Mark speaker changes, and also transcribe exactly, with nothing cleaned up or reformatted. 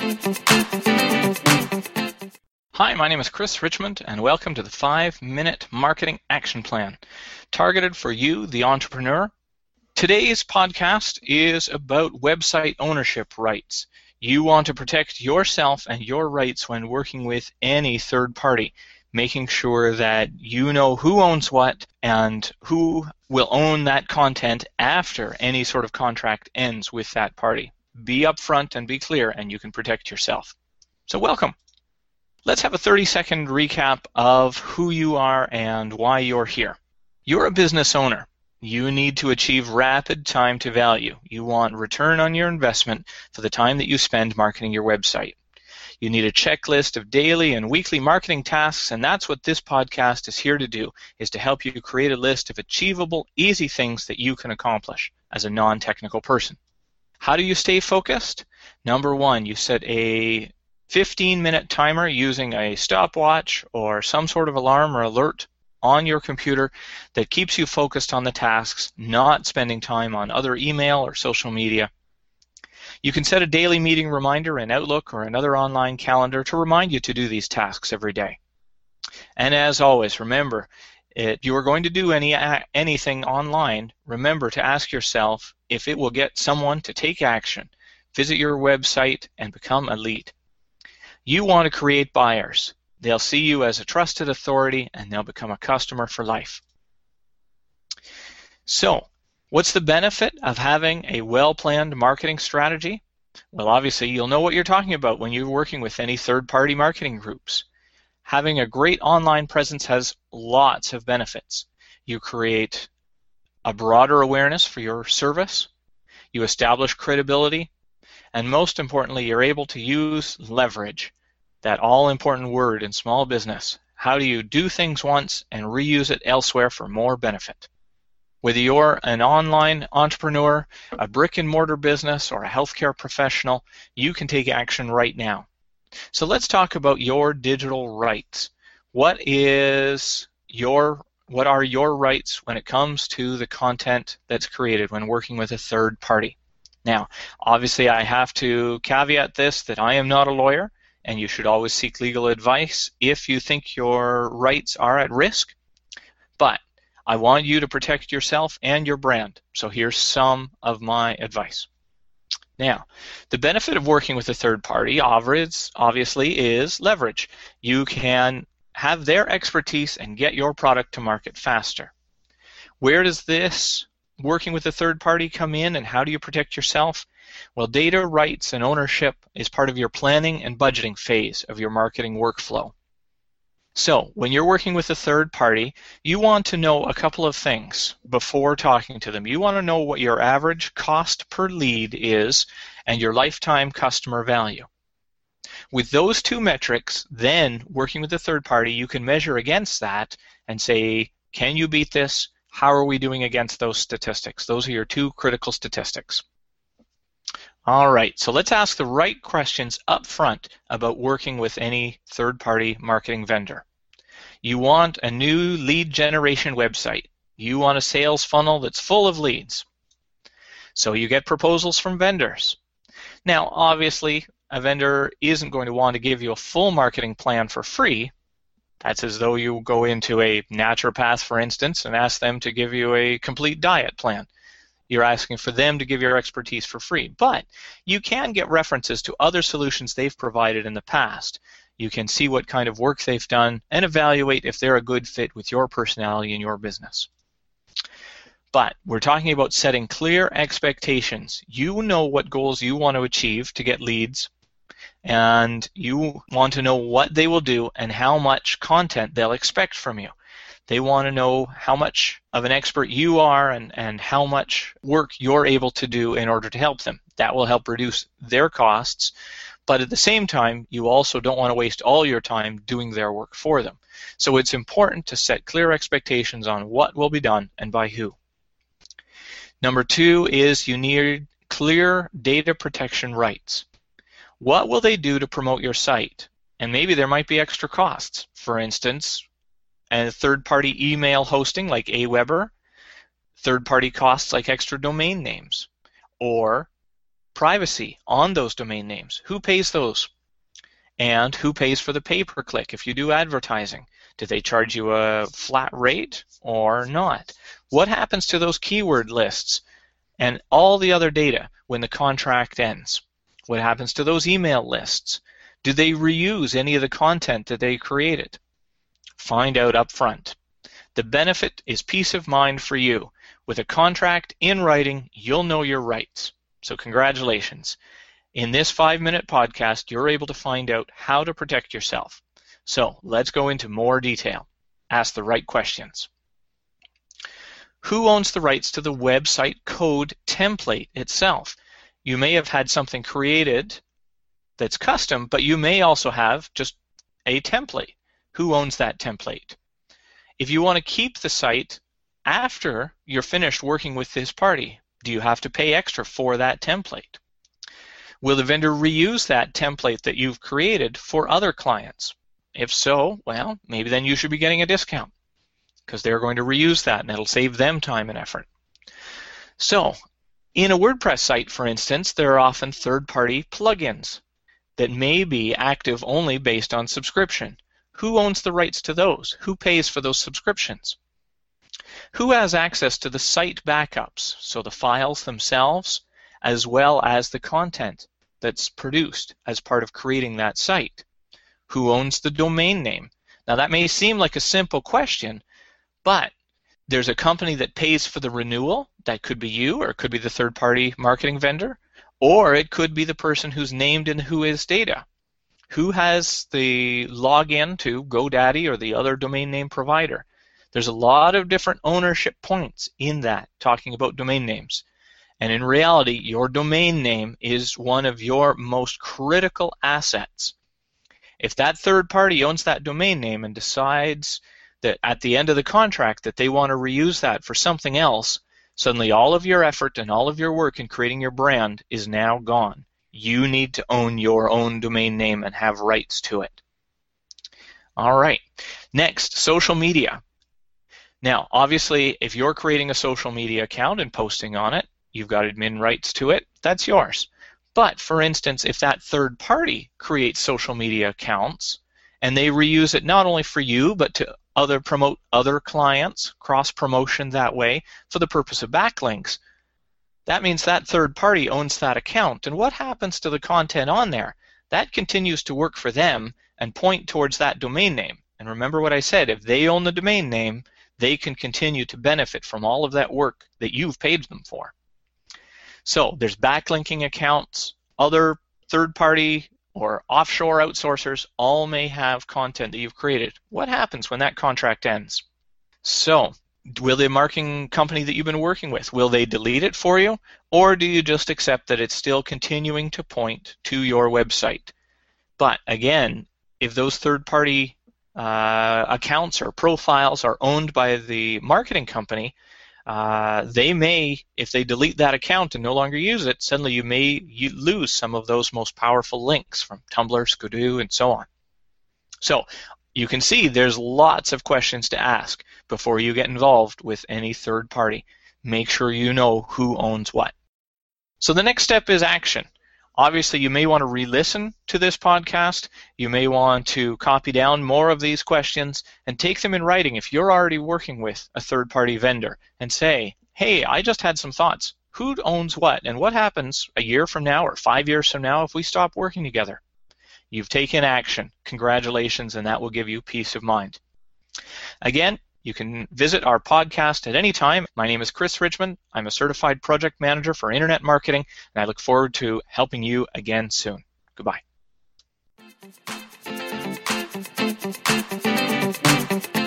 Speaker 1: Hi, my name is Chris Richmond, and welcome to the five minute Marketing Action Plan, targeted for you, the entrepreneur. Today's podcast is about website ownership rights. You want to protect yourself and your rights when working with any third party, making sure that you know who owns what and who will own that content after any sort of contract ends with that party. Be upfront and be clear, and you can protect yourself. So welcome. Let's have a thirty second recap of who you are and why you're here. You're a business owner. You need to achieve rapid time to value. You want return on your investment for the time that you spend marketing your website. You need a checklist of daily and weekly marketing tasks, and that's what this podcast is here to do, is to help you create a list of achievable, easy things that you can accomplish as a non-technical person. How do you stay focused? Number one, you set a fifteen minute timer using a stopwatch or some sort of alarm or alert on your computer that keeps you focused on the tasks, not spending time on other email or social media. You can set a daily meeting reminder in Outlook or another online calendar to remind you to do these tasks every day. And as always, remember, if you are going to do any anything online, remember to ask yourself if it will get someone to take action, visit your website, and become a lead. You want to create buyers. They'll see you as a trusted authority, and they'll become a customer for life. So, what's the benefit of having a well-planned marketing strategy? Well, obviously, you'll know what you're talking about when you're working with any third-party marketing groups. Having a great online presence has lots of benefits. You create a broader awareness for your service. You establish credibility. And most importantly, you're able to use leverage, that all-important word in small business. How do you do things once and reuse it elsewhere for more benefit? Whether you're an online entrepreneur, a brick-and-mortar business, or a healthcare professional, you can take action right now. So let's talk about your digital rights. What is your, what are your rights when it comes to the content that's created when working with a third party? Now, obviously, I have to caveat this that I am not a lawyer, and you should always seek legal advice if you think your rights are at risk. But I want you to protect yourself and your brand, so here's some of my advice. Now, the benefit of working with a third party, obviously, is leverage. You can have their expertise and get your product to market faster. Where does this working with a third party come in, and how do you protect yourself? Well, data rights and ownership is part of your planning and budgeting phase of your marketing workflow. So, when you're working with a third party, you want to know a couple of things before talking to them. You want to know what your average cost per lead is and your lifetime customer value. With those two metrics, then, working with a third party, you can measure against that and say, can you beat this? How are we doing against those statistics? Those are your two critical statistics. All right, so let's ask the right questions up front about working with any third-party marketing vendor. You want a new lead generation website. You want a sales funnel that's full of leads. So you get proposals from vendors. Now, obviously, a vendor isn't going to want to give you a full marketing plan for free. That's as though you go into a naturopath, for instance, and ask them to give you a complete diet plan. You're asking for them to give your expertise for free. But you can get references to other solutions they've provided in the past. You can see what kind of work they've done and evaluate if they're a good fit with your personality and your business. But we're talking about setting clear expectations. You know what goals you want to achieve to get leads, and you want to know what they will do and how much content they'll expect from you. They want to know how much of an expert you are and, and how much work you're able to do in order to help them. That will help reduce their costs, but at the same time, you also don't want to waste all your time doing their work for them. So it's important to set clear expectations on what will be done and by who. Number two is you need clear data protection rights. What will they do to promote your site? And maybe there might be extra costs. For instance, and third-party email hosting like Aweber, third-party costs like extra domain names, or privacy on those domain names? Who pays those? And who pays for the pay-per-click if you do advertising? Do they charge you a flat rate or not? What happens to those keyword lists and all the other data when the contract ends? What happens to those email lists? Do they reuse any of the content that they created? Find out up front. The benefit is peace of mind for you. With a contract in writing, you'll know your rights. So congratulations. In this five-minute podcast, you're able to find out how to protect yourself. So let's go into more detail. Ask the right questions. Who owns the rights to the website code template itself? You may have had something created that's custom, but you may also have just a template. Who owns that template? If you want to keep the site after you're finished working with this party, do you have to pay extra for that template? Will the vendor reuse that template that you've created for other clients? If so, well, maybe then you should be getting a discount because they're going to reuse that and it'll save them time and effort. So, in a WordPress site, for instance, there are often third-party plugins that may be active only based on subscription. Who owns the rights to those? Who pays for those subscriptions? Who has access to the site backups, so the files themselves, as well as the content that's produced as part of creating that site? Who owns the domain name? Now that may seem like a simple question, but there's a company that pays for the renewal. That could be you, or it could be the third-party marketing vendor, or it could be the person who's named in Whois data. Who has the login to GoDaddy or the other domain name provider? There's a lot of different ownership points in that, talking about domain names. And in reality, your domain name is one of your most critical assets. If that third party owns that domain name and decides that at the end of the contract that they want to reuse that for something else, suddenly all of your effort and all of your work in creating your brand is now gone. You need to own your own domain name and have rights to it. All right. Next, social media. Now, obviously, if you're creating a social media account and posting on it, you've got admin rights to it. That's yours. But, for instance, if that third party creates social media accounts and they reuse it not only for you but to other promote other clients, cross-promotion that way for the purpose of backlinks, that means that third party owns that account. And what happens to the content on there? That continues to work for them and point towards that domain name. And remember what I said, if they own the domain name, they can continue to benefit from all of that work that you've paid them for. So there's backlinking accounts, other third-party or offshore outsourcers all may have content that you've created. What happens when that contract ends? So, will the marketing company that you've been working with, will they delete it for you? Or do you just accept that it's still continuing to point to your website? But again, if those third-party uh, accounts or profiles are owned by the marketing company, uh, they may, if they delete that account and no longer use it, suddenly you may you lose some of those most powerful links from Tumblr, Skidoo, and so on. So you can see there's lots of questions to ask before you get involved with any third party. Make sure you know who owns what. So the next step is action. Obviously, you may want to re-listen to this podcast. You may want to copy down more of these questions and take them in writing if you're already working with a third-party vendor and say, hey, I just had some thoughts. Who owns what? And what happens a year from now or five years from now if we stop working together? You've taken action. Congratulations, and that will give you peace of mind. Again, you can visit our podcast at any time. My name is Chris Richmond. I'm a certified project manager for internet marketing, and I look forward to helping you again soon. Goodbye.